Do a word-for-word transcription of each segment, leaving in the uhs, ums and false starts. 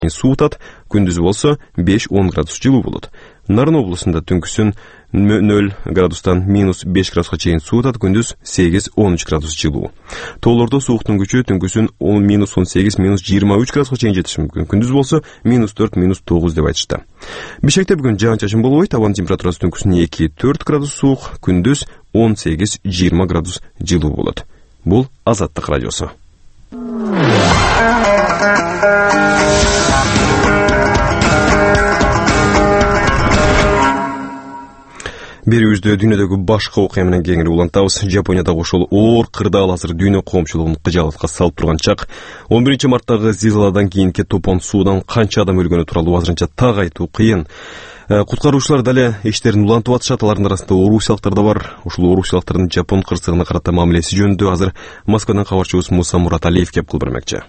суытат, күндүз болсо беш-он градус жылуу болот. Нарын облусунда түнкүсүн нөл градустан минус беш градуска чейин суытат, күндүз сегиз-он үч градус жылуу. Тоолордо сууктун күчү түнкүсүн минус он сегиз, минус жыйырма үч градуска чейин жетиши мүмкүн. Күндүз болсо минус төрт, минус тогуз деп айтышты. Бишкекте бүгүн жаан-чачын болбойт, абанын температурасы түнкүсүн эки-төрт градус суук, күндүз он сегиз-жыйырма градус жылуу болот. Бул Азаттык радиосу. Берүүбүздө дүйнөдөгү башка окуя менен кеңири улантабыз. Жапониядагы ошол оор кырдаал азыр дүйнө коомчулугун кыжаалатка салып турган чак. он биринчи марттагы зилзаладан кийинки топон суудан канча адам өлгөнү тууралуу азырынча так айтуу кыйын. Куткаруучулар дале иштерин улантып атышат. Алардын арасында орусиялыктар да бар. Ушул орусиялыктардын жапон кырсыгына карата мамилеси жөнүндө азыр Москвадан кабарчыбыз Муса Мураталиев кеп кыл бермекчи.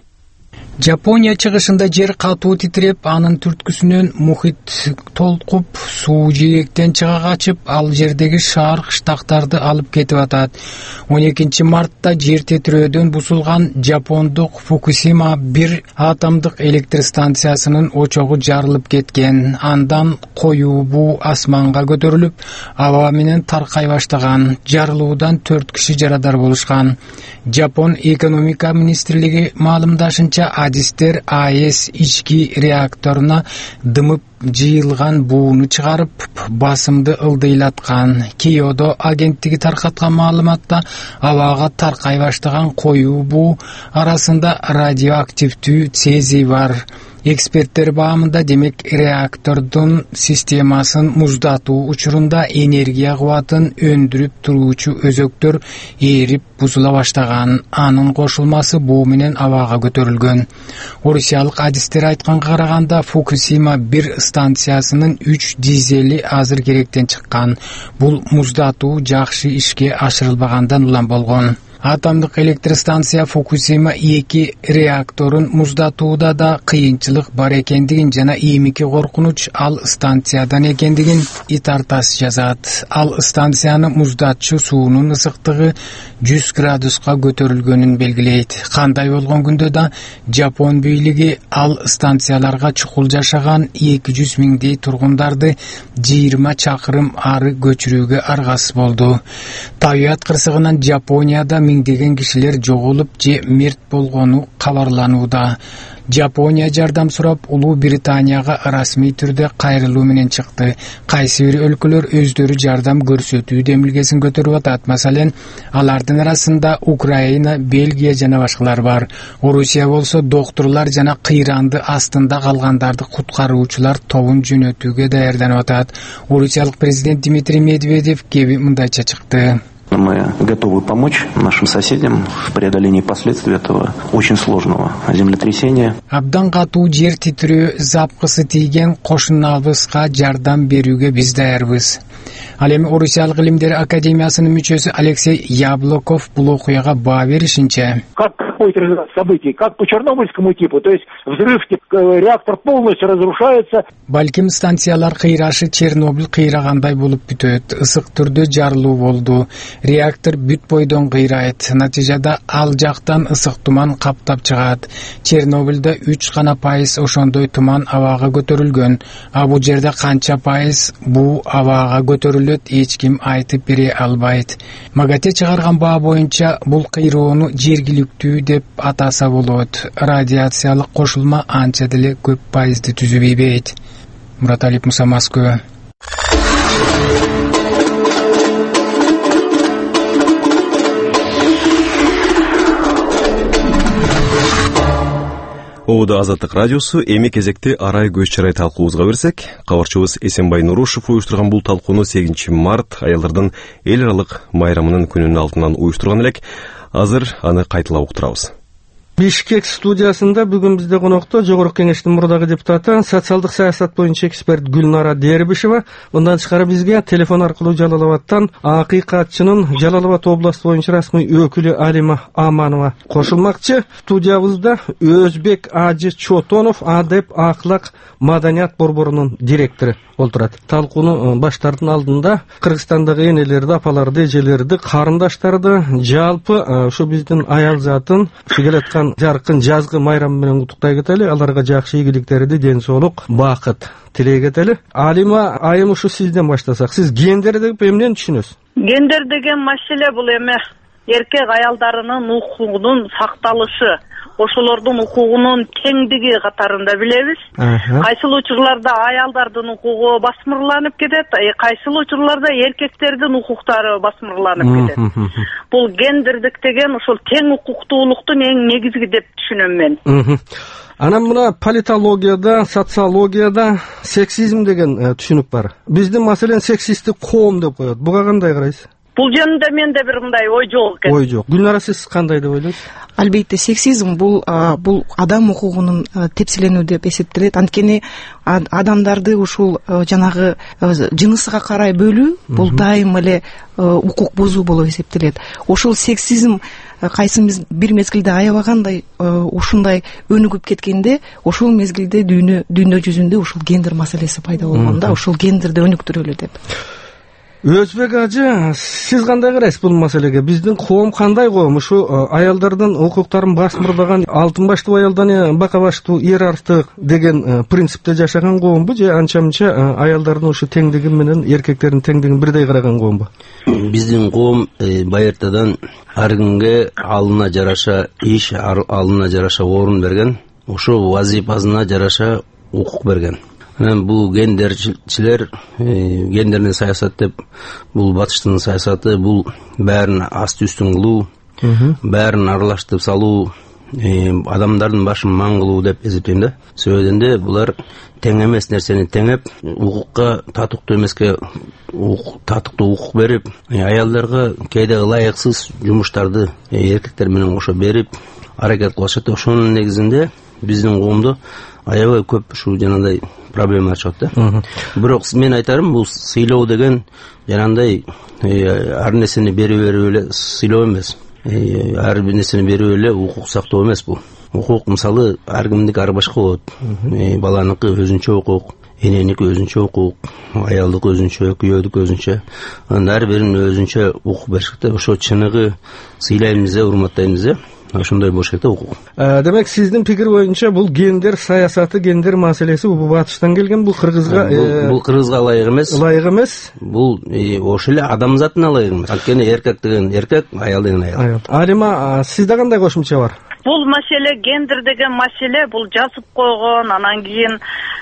Жапония чыгышында жер катуу титиреп, анын түрткүсүнөн мухит толкуп, суу жээктен чыга качып, ал жердеги шаар кыштактарды алып кетип атат. он экинчи мартта жер титирөөдөн бузулган Жапондук Фукусима бир атомдук электр станциясынын очогу жарылып кеткен. Андан коюу буу асманга көтөрүлүп, аба менен таркай баштаган. Жарылуудан төрт киши жарадар болушкан. Жапон экономика министрлиги маалымдашынча, адистер АЭС ички реакторуна дымып жыйылган бууну чыгарып, басымды ылдыйлаткан. Киодо агенттиги таркаткан маалыматта абага таркай баштаган коюу буу арасында радиоактивдүү цезий бар. Эксперттер баамында, демек, реактордун системасын муздатуу учурунда энергия кубатын өндүрүп туруучу өзөктөр ээрип бузула баштаган. Анын кошулмасы буу менен абага көтөрүлгөн. Орусиялык адистер айтканга караганда, Фукусима бир станциясынын үч дизели азыр керектен чыккан. Бул муздатуу жакшы ишке ашырылбагандан улам болгон. Атомдук электр станция Фукусима эки реакторун муздатууда да кыйынчылык бар экендигин жана иймики коркунуч ал станциядан экендигин Итартас жазат. Ал станцияны муздатчу суунун ысыктыгы жүз градуска көтөрүлгөнүн белгилейт. Кандай болгон күндө да Жапон бийлиги ал станцияларга чукул жашаган эки жүз миңдей тургундарды жыйырма чакырым ары көчүрүүгө аргасыз болду. Табиат кырсыгынан Жапонияда миңдеген кишилер жоголуп же мерт болгону кабарланууда. Жапония жардам сурап Улуу Британияга расмий түрдө кайрылуу менен чыкты. Кайсы бир өлкөлөр өздөрү жардам көрсөтүү демилгесин көтөрүп атат. Маселен, алардын арасында Украина, Бельгия жана башкалар бар. Орусия болсо доктурлар жана кыйранды астында калгандарды куткаруучулар тобун жөнөтүүгө даярданып атат. Орусиялык президент Дмитрий Медведев кеби мындайча чыкты. Мы готовы помочь нашим соседям в преодолении последствий этого очень сложного землетрясения. Абдан катуу жер титирөө запкысы тийген кошуналбызга жардам берүүгө биз даярбыз. Ал эми Орусиялык илимдер академиясынын мүчөсү Алексей Яблоков бул окуяга баа беришинче, как происходит развитие событий, как по чернобыльскому типу, то есть взрыв, реактор полностью разрушается. Балким станциялар кыйрашы Чернобыль кыйрагандай болуп бүтөт. Ысык түрдө жарылуу болду. Реактор бүт бойдон кыйрайт. Натыйжада ал жактан ысык туман каптап чыгат. Чернобыльда үч гана пайыз ошондой туман абага көтөрүлгөн. А бул жерде канча пайыз буу абага көтөрүлөт, эч ким айтып бере албайт. МАГАТЭ чыгарган баа боюнча бул кыйроону жергиликтүү деп атаса болот. Радиациялык кошулма анча деле көп пайызды түзүбөйт. Мураталиев, Муса, Москва. Оуда Азаттык радиосу. Эми кезекте арай көз чарай талкуубузга берсек, кабарчыбыз Эсенбай Нурушев уюштурган бул талкууну сегизинчи март аялдардын эл аралык майрамынын күнүнүн алдынан уюштурган элек. Азыр аны кайталап уктурабыз. Бишкек студиясында бүгүн бизде конокто Жогорку Кеңештин мурдагы депутаты, социалдык саясат боюнча эксперт Гүлнара Дербишева. Мындан тышкары бизге телефон аркылуу Жалал Абадтан акыйкатчынын Жалал Абад областы боюнча расмий өкүлү Алима Аманова кошулмакчы. Студиябызда Өзбек Ажы Чотонов, Адеп Аклак Маданият борборунун директору олтурат. Талкууну баштардын алдында Кыргызстандагы энелерди, апаларды, эжелерди, карындаштарды, жалпы ушу биздин аял затын келаткан куттуктаган жаркын жазгы майрам менен куттуктай кетели. Аларга жакшы ийгиликтерди, ден соолук, бакыт тилей кетели. Алима айым, ушу сизден баштасак. Сиз гендер деп эмнени түшүнөсүз? Гендер деген маселе бул эме эркек аялдарынын укугунун сакталышы, ошолордун укугунун теңдиги катарында билебиз. Кайсыл учурларда аялдардын укугу басмырланып кетет, кайсыл учурларда эркектердин укуктары басмырланып кетет. Бул гендердик деген ошол тең укуктуулуктун эң негизги деп түшүнөм мен. Анан мына политологияда, социологияда сексизм деген түшүнүк бар. Биздин маселен сексисттик коом деп коет. Буга кандай карайсыз? Бул жөнүндө менде бир мындай ой жок экен. Ой жок. Гүлнара, сиз кандай деп ойлойсуз? Албетте сексизм бул бул адам укугунун тепселенүү деп эсептелет. Анткени адамдарды ушул жанагы жынысыга карай бөлүү бул дайым эле укук бузуу болуп эсептелет. Ошол сексизм кайсыбыз бир мезгилде аябагандай ушундай өнүгүп кеткенде, ошол мезгилде дүйнө дүйнө жүзүндө ушул гендер маселеси пайда болгонда, ошол гендерди өнүктүрөлү деп. Өзбек ажы, сиз кандай карайсыз бул маселеге? Биздин коом кандай коом? Ушу аялдардын укуктарын басмырдаган, алтын баштуу аялдан бака баштуу эр артык деген принципте жашаган коомбу, же анча-мынча аялдардын ушу теңдиги менен эркектердин теңдигин бирдей караган коомбу? Биздин коом байыртадан ар кимге алына жараша иш, алына жараша орун берген, ошо вазифасына жараша укук берген. Бул гендерчилер, гендерный саясат деп, бул батыштын саясаты, бул бәрін асты үстүн кылуу, бәрін аралаштырып салуу, адамдардын башын маң кылуу деп эсептейм да. Себебинде булар тең эмес нерсени теңеп, укукка татыктуу эмеске татыктуу укук берип, аялдарга кээде ылайыксыз жумуштарды эркектер менен кошо берип аракет кылышат. Ошонун негизинде биздин коомдо аябай көп ушу жанагындай проблема чыгат да. Бирок мен айтарым, бул сыйлоо деген жанагындай ар нерсени берип берип эле сыйлоо эмес. Ар бир нерсени берип эле укук сактоо эмес бул. Укук мисалы ар кимдики ар башка болот. Баланыкы өзүнчө укук, эненики өзүнчө укук, аялдыкы өзүнчө, күйөөдүкү өзүнчө. Анда ар биринин өзүнчө укук бериш керек. Ошо чыныгы сыйлайбыз, урматтайбыз. Ошондой болуш керек да укук. Демек сиздин пикир боюнча бул гендер саясаты, гендер маселеси бул батыштан келген, бул кыргызга бул кыргызга ылайык эмес. Ылайык эмес. Бул ошо эле адамзатына ылайык эмес. Анткени эркек деген эркек, аял деген аял. Алима, сизде кандай кошумча бар? Бул маселе, гендер деген маселе, бул жазып койгон, анан кийин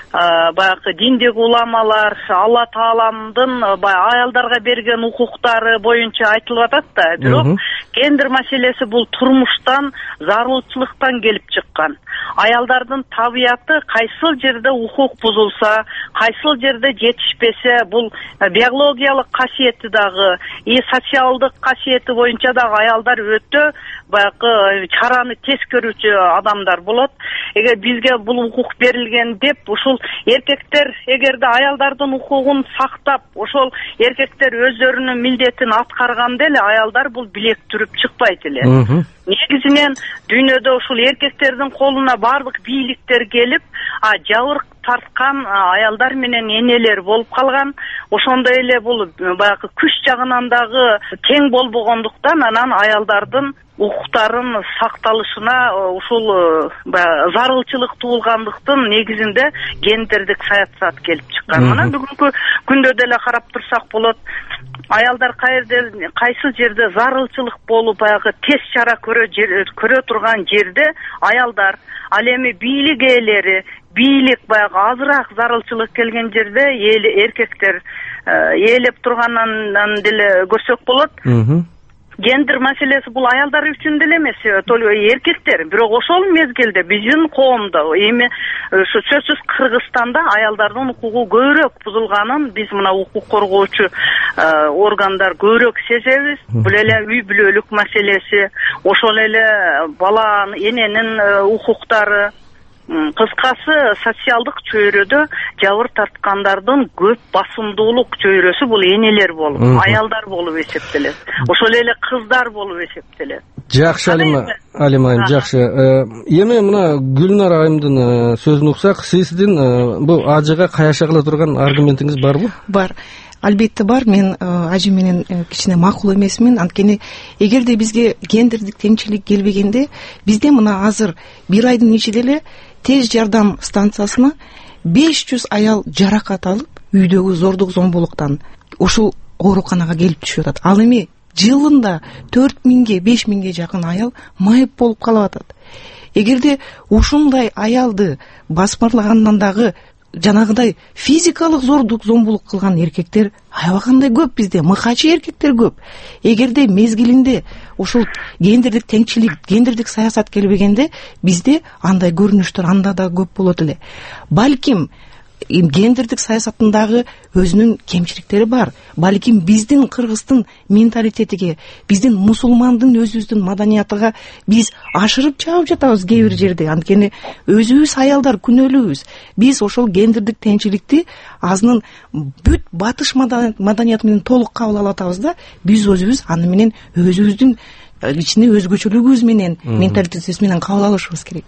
баягы диндеги уламалар Алла Тааламдын аялдарга берген укуктары боюнча айтылып атат да. Бирок гендер маселеси бул турмуштан, зарылчылыктан келип чыккан. Аялдардын табияты кайсыл жерде укук бузулса, кайсыл жерде жетишпесе, бул биологиялык касиети дагы, и социалдык касиети боюнча дагы аялдар өтө баягы чараны тез көрүүчү адамдар болот. Эгер бизге бул укук берилген деп, ушул эркектер эгерде аялдардын укугун сактап, ошол эркектер өздөрүнүн милдетин аткарганда эле аялдар бул билек түрүп чыкпайт эле. Негизинен дүйнөдө ушул эркектердин колуна бардык бийликтер келип, а жабыр тарткан аялдар менен энелер болуп калган. Ошондой эле бул баягы күч жагынан дагы тең болбогондуктан анан аялдардын укуктарын сакталышына ушул зарылчылык туулгандыктын негизинде гендердик саясат келип чыккан. Мына бүгүнкү күндө деле карап турсак болот. Аялдар кайерде, кайсы жерде зарылчылык болуп, баягы тез чара көрө көрө турган жерде аялдар, ал эми бийлик ээлери, бийлик баягы азыраак зарылчылык келген жерде эркектер ээлеп тургандан деле көрсөк болот. Гендер маселеси бул аялдар үчүн деле эмес, только эркектер. Бирок ошол мезгилде биздин коомдо эми ушу сөзсүз Кыргызстанда аялдардын укугу көбүрөөк бузулганын биз мына укук коргоочу органдар көбүрөөк сезебиз. Бул эле үй бүлөлүк маселеси, ошол эле бала эненин укуктары, кыскасы социалдык чөйрөдө жабыр тарткандардын көп басымдуулук чөйрөсү бул энелер болуп, аялдар болуп эсептелет. Ошол эле кыздар болуп эсептелет. Жакшы, Алима, Алима айым, жакшы. Эми мына Гүлнара айымдын сөзүн уксак, сиздин бул ажыга каяша кыла турган аргументиңиз барбы? Бар. албетте бар. Мен ажы менен кичине макул эмесмин. Анткени эгерде бизге гендердик теңчилик келбегенде, бизде мына азыр бир айдын ичинде эле тез жардам станциясына беш жүз аял жаракат алып, үйдөгү зордук зомбулуктан ушул ооруканага келип түшүп атат. Ал эми жылында төрт миңге беш миңге жакын аял майып болуп калып атат. Эгерде ушундай аялды басмырлагандан дагы жанагыдай физикалык зордук зомбулук кылган эркектер аябагандай көп бизде, мыкачы эркектер көп. Эгерде мезгилинде ушул гендердик теңчилик, гендердик саясат келбегенде, бизде андай көрүнүштөр анда да көп болот эле. Балким гендердик саясаттындагы өзүнүн кемчиликтери бар. Балким биздин кыргыздын менталитетиге, биздин мусулмандын өзүбүздүн маданиятыга биз ашырып чаап жатабыз кээ бир жерде. Анткени өзүбүз аялдар күнөөлүүбүз. Биз ошол гендердик теңчиликти азынын бүт батыш маданияты менен толук кабыл алып атабыз да, биз өзүбүз аны менен өзүбүздүн ичине өзгөчөлүгүбүз менен, менталитетибиз менен кабыл алышыбыз керек.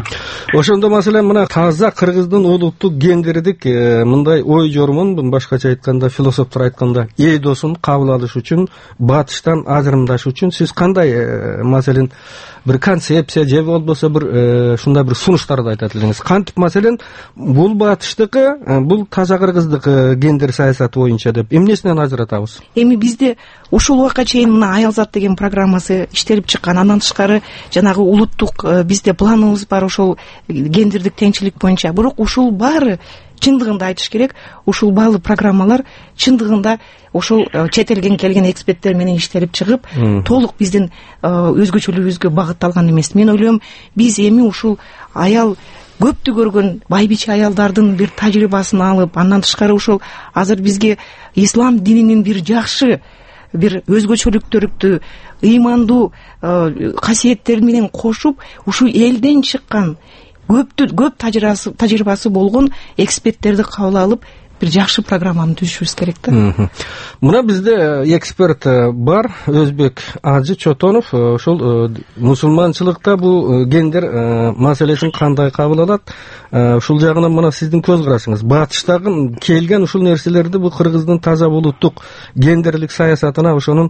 Ошондо маселен мына таза кыргыздын улуттук гендердик мындай ой жормун, башкача айтканда философтор айтканда эйдосун кабыл алыш үчүн, батыштан ажырымдаш үчүн сиз кандай маселен бир концепция же болбосо бир ушундай бир сунуштарды айтат элеңиз? Кантип маселен бул батыштыкы, бул таза кыргыздыкы гендер саясаты боюнча деп эмнесинен ажыратабыз? Эми бизде ушул убакка чейин мына Аялзат деген программасы иштелип чыккан. Андан тышкары жанагы улуттук бизде планыбыз бар ошол гендердик теңчилик боюнча. Бирок ушул баары чындыгында айтыш керек, ушул баалы программалар чындыгында ошол чет элден келген эксперттер менен иштелип чыгып, толук биздин өзгөчөлүгүбүзгө багытталган эмес. Мен ойлойм, биз эми ушул аял көптү көргөн байбиче аялдардын бир тажрыйбасын алып, андан тышкары ушул азыр бизге ислам дининин бир жакшы бир өзгөчөлүктөрүктү, ыймандуу касиеттери менен кошуп, ушу элден чыккан көптү көп тажрыйбасы тажрыйбасы болгон эксперттерди кабыл алып, бир жакшы программаны түзүшүбүз керек да. Мына бизде эксперт бар, Өзбек Ажы Чотонов. Ошол мусулманчылыкта бул гендер маселесин кандай кабыл алат? Ушул жагынан мына сиздин көз карашыңыз. Батыштагы келген ушул нерселерди бул кыргыздын таза улуттук гендерлик саясатына, ошонун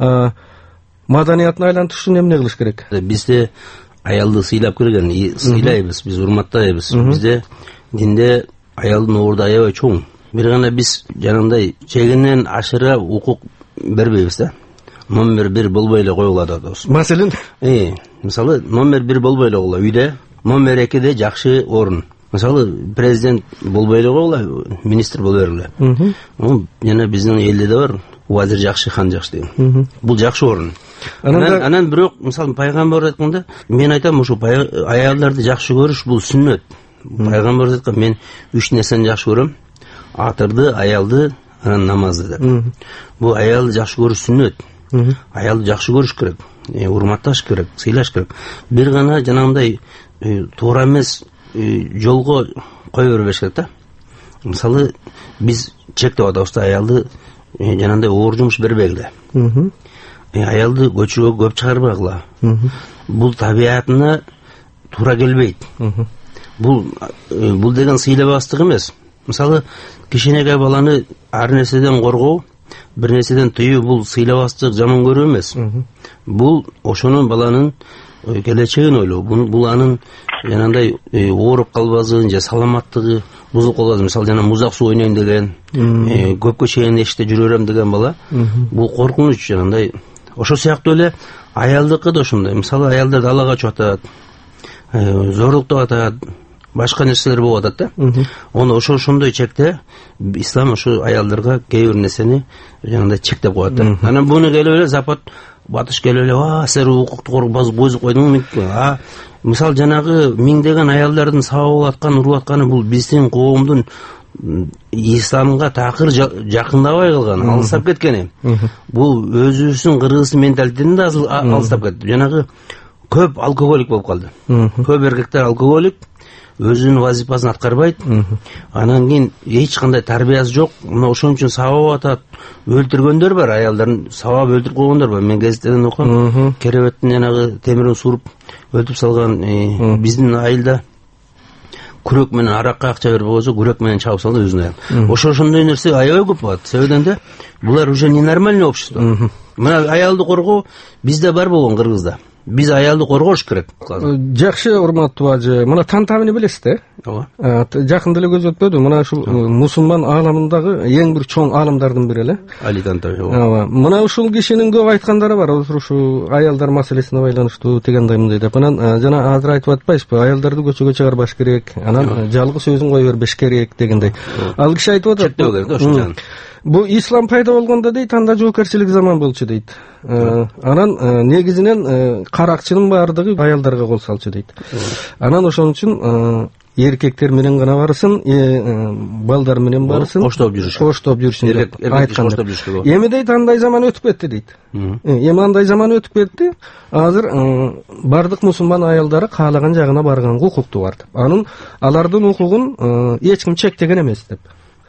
маданиятына айлантыш үчүн эмне кылыш керек? Бизде аялды сыйлап келген, сыйлайбыз, биз урматтайбыз. Бизде динде аялдын орду аябай чоң. Бир гана биз жанагындай чегинен ашыра укук бербейбиз да. Номер бир болбой эле коюлат атабыз. Маселен, э, мисалы номер бир болбой эле коюла үйдө, номер экиде жакшы орун. Мисалы президент болбой эле коюла, министр боло бергиле. Жана биздин элде да бар, Вазир жакшы, хан жакшы деген. Бул жакшы орун. Анан анан бирок мисалы пайгамбар айтканда, мен айтам, ушу аялдарды жакшы көрүш бул сүннөт. Пайгамбар айткан, мен үч нерсени жакшы көрөм: атырды, аялды, анан намазды деп. Бул аялды жакшы көрүш сүннөт. Аялды жакшы көрүш керек, урматташ керек, сыйлаш керек. Бир гана жанагындай туура эмес жолго кое бербеш керек да. Мисалы биз чектеп атабыз, аялды жанагындай оор жумуш бербегиле. Аялды көчөгө көп чыгарбагыла. Бул табиятына туура келбейт. Бул бул деген сыйлабастык эмес. Мисалы кичинекей баланы ар нерседен коргоо, бир нерседен тыюу бул сыйлабастык, жаман көрүү эмес. Бул ошонун баланын келечегин ойлоо. Бул анын жанагындай ооруп калбасын же саламаттыгы бузулуп калбасын. Мисалы жана музак суу ойнойм деген, көпкө чейин эшикте жүрө берем деген бала, бул коркунуч жанагындай. Ошо сыяктуу эле аялдыкы да ошондой. Мисалы аялдар далага чыгып атат, зорлуктап атат, башка нерселер болуп атат да. Оны ошо ошондой чекте ислам ошо аялдарга кээ бир нерсени жанагындай чектеп коет да. Анан буну келип эле Запад, батыш келип эле, "А, силер укукту бузуп койдуңуз?" А, мисалы жанагы миңдеген аялдардын сабап аткан, уруп атканы бул биздин коомдун исламга такыр жакындабай калган, алыстап кеткени. Бул өзүбүздүн кыргыз менталитетин да алыстап кетти. Жанагы көп алкоголик болуп калды. Көп эркектер алкоголик, өзүнүн вазифасын аткарбайт. Анан кийин эч кандай тарбиясы жок. Мына ошон үчүн сабап атат, өлтүргөндөр бар, аялдарын сабап өлтүрүп койгондор бар. Мен газеттен окугам, керебеттин жанагы темирин суруп өлтүрүп салган биздин айылда күрөк менен аракка акча берип койсо күрөк менен чабып салды өзүнүн аялын. Ошо ошондой нерсе аябай көп болот. Себебинен да булар уже ненормальный общество. Мына аялды коргоо бизде бар болгон Кыргызда. Биз аялды коргош керек. Жакшы, урматтуу ажы. Мына Тантавини билесиз да? Ооба. Жакында эле көз өтпөдү. Мына ушул мусулман ааламындагы эң бир чоң аалымдардын бири эле. Али Тантави. Ооба. Мына ушул кишинин көп айткандары бар. Ушу аялдар маселесине байланыштуу дегендей мындай деп. Анан жана азыр айтып атпайсызбы? Аялдарды көчөгө чыгарбаш керек. Анан жалгыз өзүн кое бербеш керек дегендей. Ал киши айтып атат. Чектөө керек да ошо. Бу ислам пайда болгондо дейт, анда жоопкерчилик заман болчу дейт. Анан негизинен каракчынын баардыгы аялдарга кол салчу дейт. Анан ошон үчүн эркектер менен гана барсын, балдар менен барсын, коштоп жүрүшүн. Коштоп жүрүшүн деп айткан. Эми дейт андай заман өтүп кетти дейт. Эми андай заман өтүп кетти. Азыр бардык мусулман аялдары каалаган жагына барганга укуктуу бар деп. Анын алардын укугун эч ким чектеген эмес деп.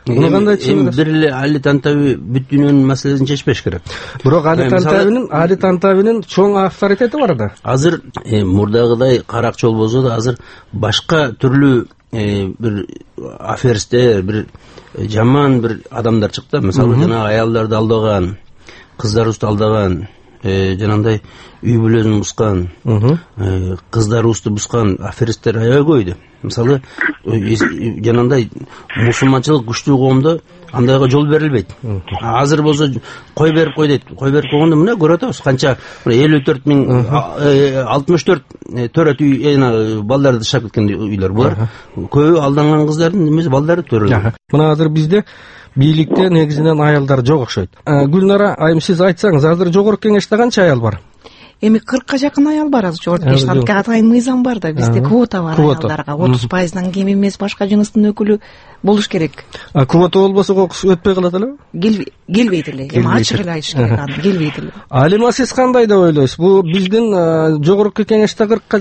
Эми бир эле Али Тантави бүт дүйнөнүн маселесин чечпеш керек. Бирок Али Тантавинин Али Тантавинин чоң авторитети бар да. Азыр мурдагыдай каракчы болбосо да азыр башка түрлүү бир аферистер, бир жаман бир адамдар чыкты. Мисалы жана аялдарды алдаган, кыздарыбызды алдаган, жанагындай үй бүлөсүн бускан, кыздарыбызды бускан аферисттер аябай көбөйдү. Мисалы жанагындай мусулманчылык күчтүү коомдо андайга жол берилбейт. Азыр болсо кой берип кой дейт. Кой берип койгондо мына көрүп атабыз канча элүү төрт миң алтымыш төрт төрөт үй балдарды тыштап кеткен үйлөр булар. Көбү алданган кыздардын немеси балдары төрөлгөн. Мына азыр бизде бийликте негизинен аялдар жок окшойт. Гүлнара айым, сиз айтсаңыз, азыр жогорку кеңеште канча аял бар? Эми кыркка жакын аял бар азыр жогорку кеңеште. Анткени атайын мыйзам бар да, бизде квота бар аялдарга. отуз пайыздан кем эмес башка жыныстын өкүлү болуш керек. А квота болбосо өтпөй калат элеби? Келбейт эле. Эми ачык эле айтыш керек аны, келбейт эле. Алима, сиз кандай деп ойлойсуз? Бул биздин жогорку кеңеште кыркка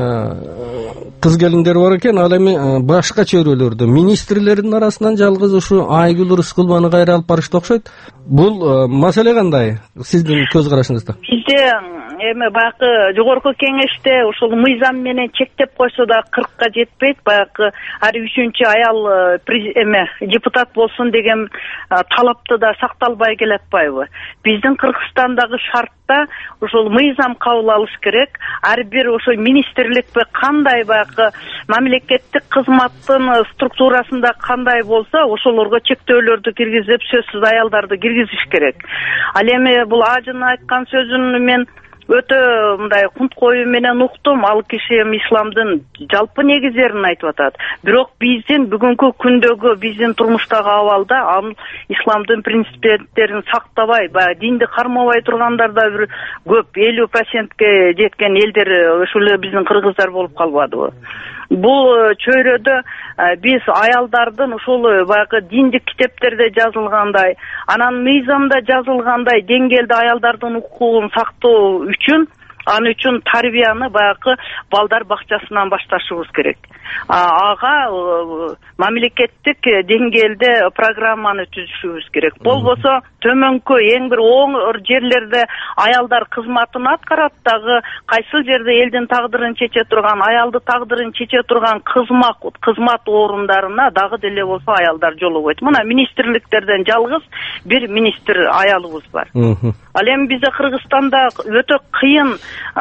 жакын кыз келиндер бар экен, ал эми башка чөйрөлөрдө министрлердин арасынан жалгыз ушу Айгүл Рыскулбаны кайра алып барышты окшойт. Бул маселе кандай сиздин көз карашыңызда? Бизде эми баягы жогорку кеңеште ушул мыйзам менен чектеп койсо да кыркка жетпейт. Баягы ар үчүнчү аял эме депутат болсун деген талапты да сакталбай келатпайбы? Биздин Кыргызстандагы шартта ушул мыйзам кабыл алыш керек. Ар бир ошо министрликпи кандай баягы мамлекеттик кызматтын структурасында кандай болсо, ошолорго чектөөлөрдү киргизип, сөзсүз аялдарды киргизиш керек. Ал эми бул ажынын айткан сөзүн мен өтө мындай кунт коюу менен уктум. Ал киши исламдын жалпы негиздерин айтып атат. Бирок биздин бүгүнкү күндөгү биздин турмуштагы абалда исламдын принциптерин сактабай, баягы динди кармабай тургандар да бир көп, элүү процентке жеткен элдер ушул эле биздин кыргыздар болуп калбадыбы? Бул чөйрөдө биз аялдардын ушул баягы диндик китептерде жазылгандай, анан мыйзамда жазылгандай деңгээлде аялдардын укугун сактоо үчүн, аны үчүн тарбияны баягы балдар бакчасынан башташыбыз керек. Ага мамлекеттик деңгээлде программаны түзүшүбүз керек. Болбосо төмөнкү эң бир оң жерлерде аялдар кызматын аткарат дагы, кайсыл жерде элдин тагдырын чече турган, аялды тагдырын чече турган кызмат кызмат орундарына дагы деле болсо аялдар жолобойт. Мына министрликтерден жалгыз бир министр аялыбыз бар. Ал эми бизде Кыргызстанда өтө кыйын,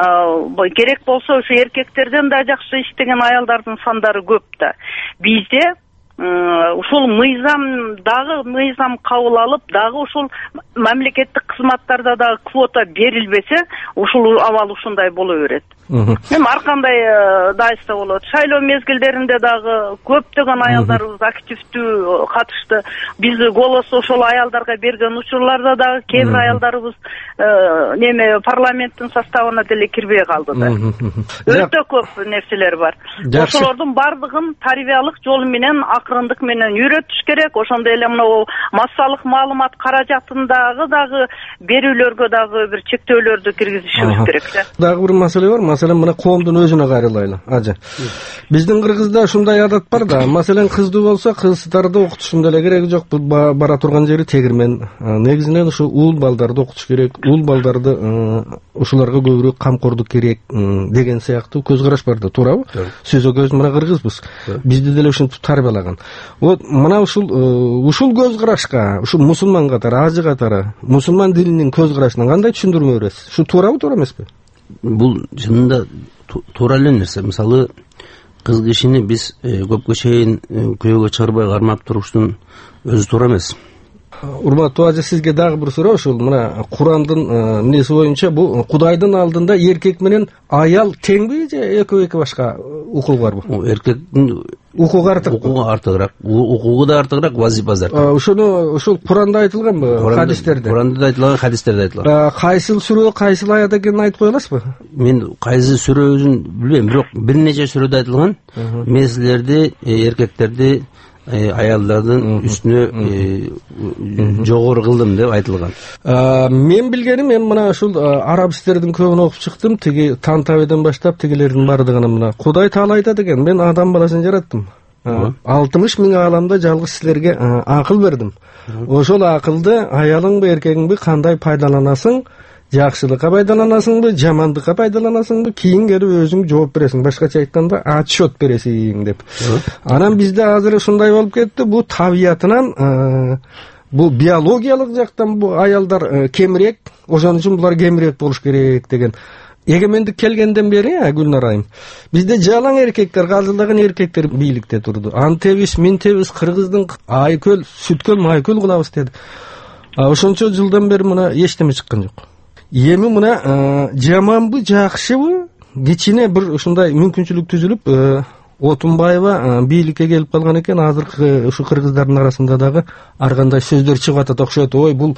керек болсо ушу эркектерден да жакшы иштеген аялдардын сандары көп да. Бизде ушул мыйзам дагы мыйзам кабыл алып, дагы ушул мамлекеттик кызматтарда дагы квота берилбесе, ушул абал ушундай боло берет. Эми ар кандай да айтса болот. Шайлоо мезгилдеринде дагы көптөгөн аялдарыбыз активдүү катышты. Биз голос ошол аялдарга берген учурларда дагы кээ бир аялдарыбыз неме парламенттин составына деле кирбей калды да. Өтө көп нерселер бар. Ошолордун бардыгын тарбиялык жол менен акырын акырындык менен үйрөтүш керек. Ошондой эле мына массалык маалымат каражатындагы дагы берүүлөргө дагы бир чектөөлөрдү киргизишибиз керек да. Дагы бир маселе бар. Маселен мына коомдун өзүнө кайрылайлы. Ажы. Биздин Кыргызда ушундай адат бар да. Маселен кызды болсо кыздарды окутушун деле кереги жок. Бара турган жери тегирмен. Негизинен ушу уул балдарды окутуш керек. Уул балдарды ушуларга көбүрөөк камкордук керек деген сыяктуу көз караш бар да, туурабы? Сөзө көз мына кыргызбыз. Бизди деле ушинтип тарбиялаган. Вот мына ушул ушул көз карашка, ушул мусулман катары, ажы катары, мусулман дилинин көз карашынан кандай түшүндүрмө бересиз? Шу туурабы, туура эмеспи? Бул чынында туура эле нерсе. Мисалы, кыз кишини биз көпкө чейин күйөөгө чыгарбай кармап туруштун өзү туура эмес. Урматтуу ажы, сизге дагы бир суроо. Ушул мына Курандын неси боюнча бу Кудайдын алдында эркек менен аял теңби же экөө эки башка укугу барбы? Эркектин укугу артык. Укугу артыгыраак, укугу да артыгыраак, вазифасы артыгыраак. Ошону ушул Куранда айтылганбы, хадистерде? Куранда да айтылган, хадистерде айтылган. Кайсыл сүрө, кайсыл аят экенин айтып кое аласызбы? Мен кайсы сүрөсүн билбейм, бирок бир нече сүрөдө айтылган. Мен силерди, эркектерди аялдардын үстүнө жогору кылдым деп айтылган. Мен билгеним, мен мына ушул араб истердин көбүн окуп чыктым. Тиги Тантавиден баштап тигилердин бардыгына мына Кудай Таала айтат экен: мен адам баласын жараттым. алтымыш миң ааламда жалгыз силерге акыл бердим. Ошол акылды аялыңбы, эркегиңби кандай пайдаланасың? Жакшылыкка пайдаланасыңбы, жамандыкка пайдаланасыңбы, кийин келип өзүң жооп бересиң. Башкача айтканда, отчет бересиң деп. Анан бизде азыр ушундай болуп кетти. Бу табиятынан, бу биологиялык жактан бу аялдар кемирээк, ошон үчүн булар кемирээк болуш керек деген. Эгемендик келгенден бери, Гүлнар айым, бизде жалаң эркектер, казылдаган эркектер бийликте турду. Антебиз, минтебиз, кыргыздын айкөл, сүткөл, майкөл кылабыз деди. Ошончо жылдан бери мына эчтеме чыккан жок. Эми мына жаманбы, жакшыбы, кичине бир ушундай мүмкүнчүлүк түзүлүп, Отунбаева бийликке келип калган экен. Азыркы ушу кыргыздардын арасында дагы ар кандай сөздөр чыгып атат, окшойт. Ой, бул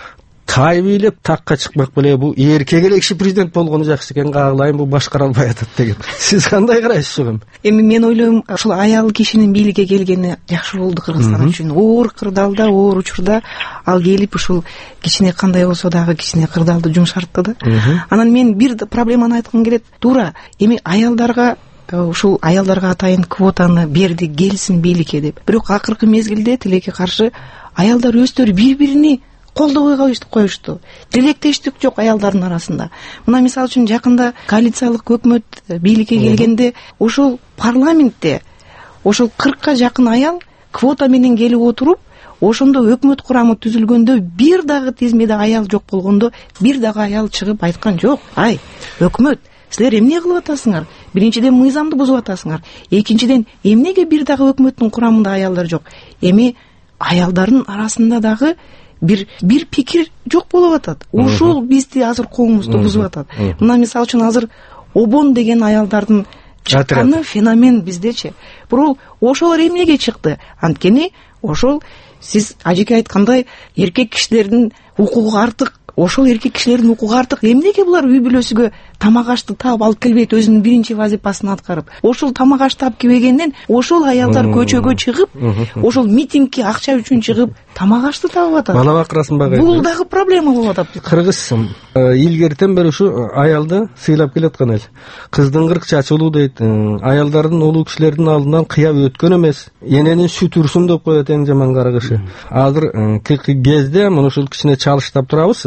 тай бийлеп такка чыкмак беле, бул эркек эле киши президент болгону жакшы экен, кагылайын, бул башкара албай атат деген. Сиз кандай карайсыз ушуга? Эми мен ойлойм, ушул аял кишинин бийликке келгени жакшы болду Кыргызстан үчүн. Оор кырдаалда, оор учурда ал келип ушул кичине кандай болсо дагы кичине кырдаалды жумшартты да. Анан мен бир проблеманы айткым келет. Туура, эми аялдарга ушул аялдарга атайын квотаны берди, келсин бийликке деп. Бирок акыркы мезгилде тилекке каршы аялдар өздөрү бири-бирини колдобой коюшту. Тилектештик жок аялдардын арасында. Мына мисалы үчүн жакында коалициялык өкмөт бийликке келгенде ошол парламентте ошол кыркка жакын аял квота менен келип отуруп, ошондо өкмөт курамы түзүлгөндө бир дагы тизмеде аял жок болгондо бир дагы аял чыгып айткан жок. Ай, өкмөт, силер эмне кылып атасыңар? Биринчиден мыйзамды бузуп атасыңар. Экинчиден, эмнеге бир дагы өкмөттүн курамында аялдар жок? Эми аялдардын арасында дагы бир бир пикир жок болуп атат. Ошол бизди азыр коомубузду бузуп атат. Мына мисалы үчүн азыр обон деген аялдардын чыкканы феномен биздечи. Бирок ошол эмнеге чыкты? Анткени ошол сиз ажеке айткандай эркек кишилердин укугу артык. Ошол эркек кишилердин укугу артык. Эмнеге булар үй бүлөсүгө тамак ашты таап алып келбейт, өзүнүн биринчи вазифасын аткарып? Ошол тамак аш таап келбегенден ошол аялдар көчөгө чыгып, ошол митингге акча үчүн чыгып тамак ашты таап атат. Бала бакырасын багайт. Бул дагы проблема болуп атат. Кыргыз илгертен бери ушу аялды сыйлап келаткан эл. Кыздын кырк чачылуу дейт. Аялдардын улуу кишилердин алдынан кыяп өткөн эмес. Эненин сүт урсун деп коет эң жаман карагышы. Азыр кезде мына ушул кичине чалыштап турабыз.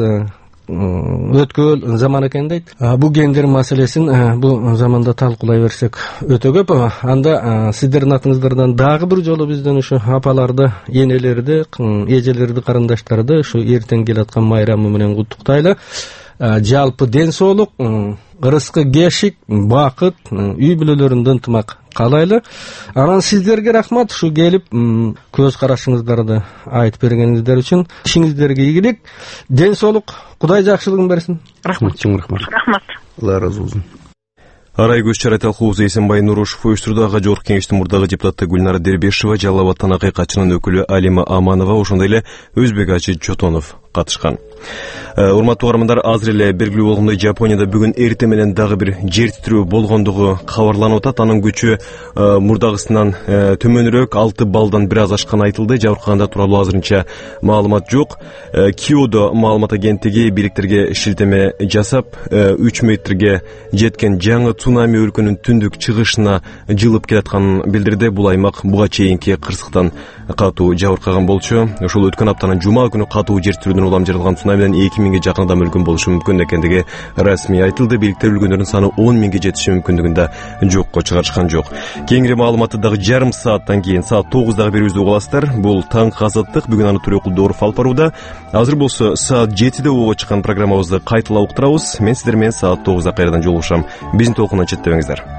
Өткөл заман экен дейт. Бу гендер маселесин бу заманда талкуулай берсек өтө көп. Анда сиздердин атыңыздардан дагы бир жолу бизден ушу апаларды, энелерди, эжелерди, карындаштарды ушу эртең келаткан майрамы менен куттуктайлы. Жалпы ден соолук, ырыскы кешик, бакыт, үй бүлөлөрүндө ынтымак каалайлы. Анан сиздерге рахмат, ушу келип көз карашыңыздарды айтып бергениңиздер үчүн. Ишиңиздерге ийгилик, ден соолук, Кудай жакшылыгын берсин. Рахмат, чоң рахмат. Рахмат. Алла разы болсун. Арай көз чарайт алкообуз Эсенбай Нурушев, уюштурдагы жогорку кеңештин мурдагы депутаты Гүлнара Дербешева, Жалал Абадтан акыйкатчынын өкүлү Алима Аманова, ошондой эле Өзбек Ажы Жотонов катышкан. Урматтуу угармандар, азыр эле белгилүү болгондой Жапонияда бүгүн эртең менен дагы бир жер титирөө болгондугу кабарланып атат. Анын күчү мурдагысынан төмөнүрөөк алты баллдан бир аз ашканы айтылды. Жабыркагандар тууралуу азырынча маалымат жок. Киодо маалымат агенттиги бийликтерге шилтеме жасап, үч метрге жеткен жаңы цунами өлкөнүн түндүк чыгышына жылып келатканын билдирди. Бул аймак буга чейинки кырсыктан катуу жабыркаган болчу. Ошол өткөн аптанын жума күнү катуу жер титирөөдөн улам жаралган цунамиден эки миңге жакын адам өлгөн болушу мүмкүн экендиги расмий айтылды. Бийликтер өлгөндөрдүн саны он миңге жетиши мүмкүндүгүн да жокко чыгарышкан жок. Кеңири маалыматты дагы жарым сааттан кийин саат тогуздагы берүүбүздө угаласыздар. Бул таңкы азаттык. Бүгүн аны Турекул Дооров алып барууда. Азыр болсо саат жетиде ого чыккан программабызды кайталап уктурабыз. Мен сиздер менен саат тогузда кайрадан жолугушам. Биздин толкундан четтебеңиздер.